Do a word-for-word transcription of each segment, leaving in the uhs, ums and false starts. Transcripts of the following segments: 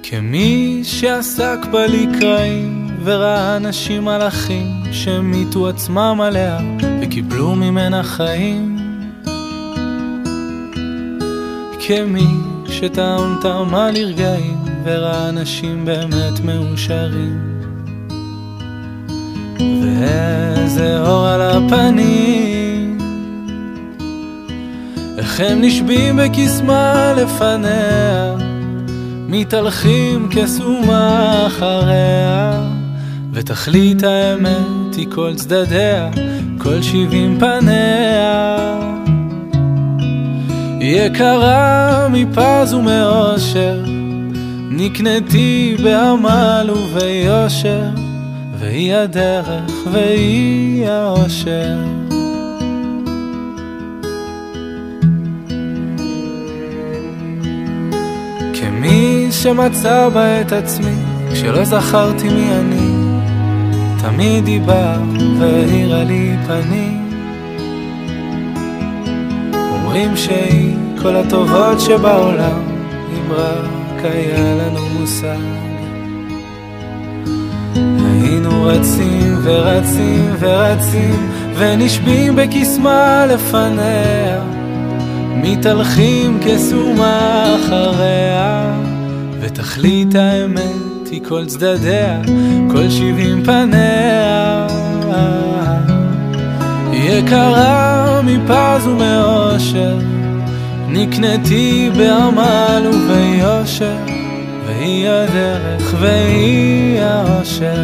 כמי שעסק בלקראים וראה אנשים מלאכים שמיתו עצמם עליה וקיבלו ממנה חיים, כמי שטעם טעמה לרגעים וראה אנשים באמת מאושרים, ואיזה אור על הפנים, איך הם נשבים בקסמה לפניה, מתהלכים כסומה אחריה, ותכלית האמת היא כל צדדיה, כל שבעים פניה. יקרה מפז ומאושר, נקנתי בעמל וביושר, והיא הדרך והיא האושר. כמי שמצא בה את עצמי כשלא זכרתי מי אני, תמיד היא באה והאירה לי פנים. אומרים שהיא כל הטובות שבעולם, אם רק היה לנו מושג, היינו רצים ורצים ורצים ונשבים בקסמה לפניה, מתהלכים כסומה אחריה, ותכלית האמת היא כל צדדיה, כל שבעים פניה. יקרה מפז ומאושר, נקנתי בעמל וביושר, והיא הדרך והיא האושר.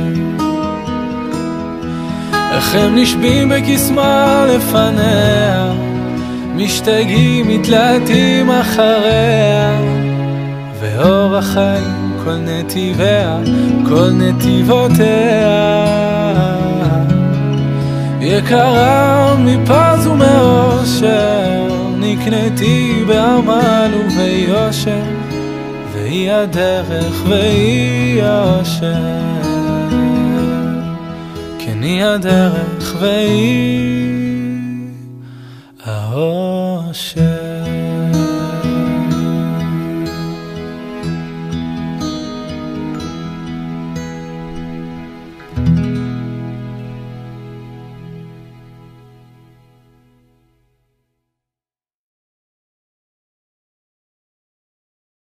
איך הם נשבים בקסמה לפניה, משתגעים מתלהטים אחריה, ואור החיים כל נתיביה, כל נתיבותיה. יקרה מפז ומאושר, נקנתי בעמל וביושר, והיא הדרך והיא האושר. כן היא הדרך והיא האושר.